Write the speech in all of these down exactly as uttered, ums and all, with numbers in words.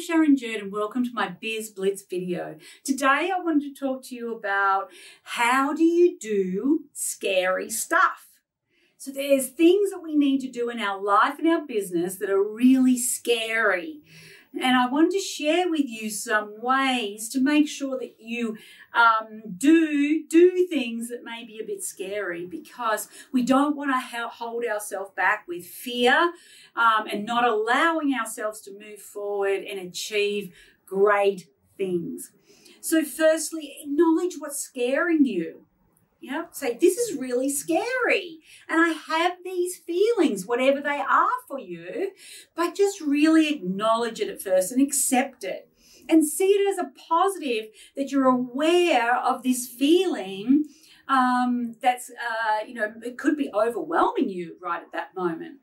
Sharon Jerd and welcome to my Biz Blitz video. Today I wanted to talk to you about how do you do scary stuff. So there's things that we need to do in our life and our business that are really scary. And I wanted to share with you some ways to make sure that you um, do, do things that may be a bit scary, because we don't want to hold ourselves back with fear um, and not allowing ourselves to move forward and achieve great things. So firstly, acknowledge what's scaring you. Yeah, say, this is really scary and I have these feelings, whatever they are for you, but just really acknowledge it at first and accept it and see it as a positive that you're aware of this feeling um, that's, uh, you know, it could be overwhelming you right at that moment.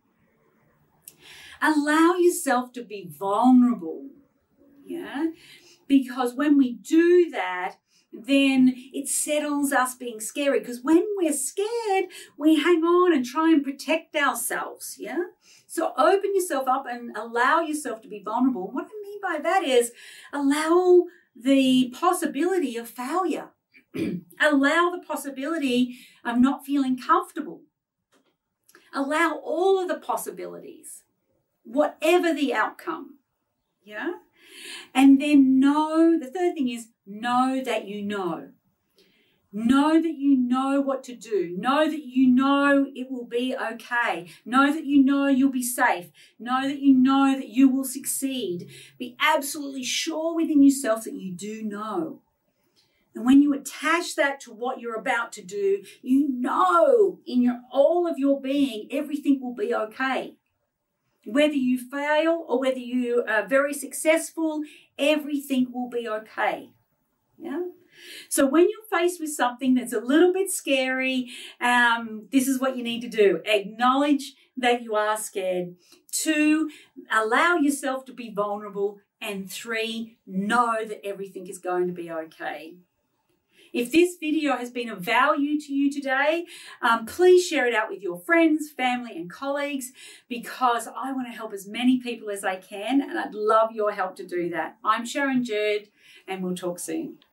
Allow yourself to be vulnerable, yeah, because when we do that, then it settles us being scary, because when we're scared, we hang on and try and protect ourselves, yeah? So open yourself up and allow yourself to be vulnerable. What I mean by that is allow the possibility of failure. Allow the possibility of not feeling comfortable. Allow all of the possibilities, whatever the outcome, yeah? And then know, the third thing is know that you know. Know that you know what to do. Know that you know it will be okay. Know that you know you'll be safe. Know that you know that you will succeed. Be absolutely sure within yourself that you do know. And when you attach that to what you're about to do, you know in your all of your being, everything will be okay. Whether you fail or whether you are very successful, everything will be okay. Yeah. So when you're faced with something that's a little bit scary, um, this is what you need to do. Acknowledge that you are scared. Two, allow yourself to be vulnerable. And three, know that everything is going to be okay. If this video has been of value to you today, um, please share it out with your friends, family, and colleagues, because I want to help as many people as I can, and I'd love your help to do that. I'm Sharon Jerd, and we'll talk soon.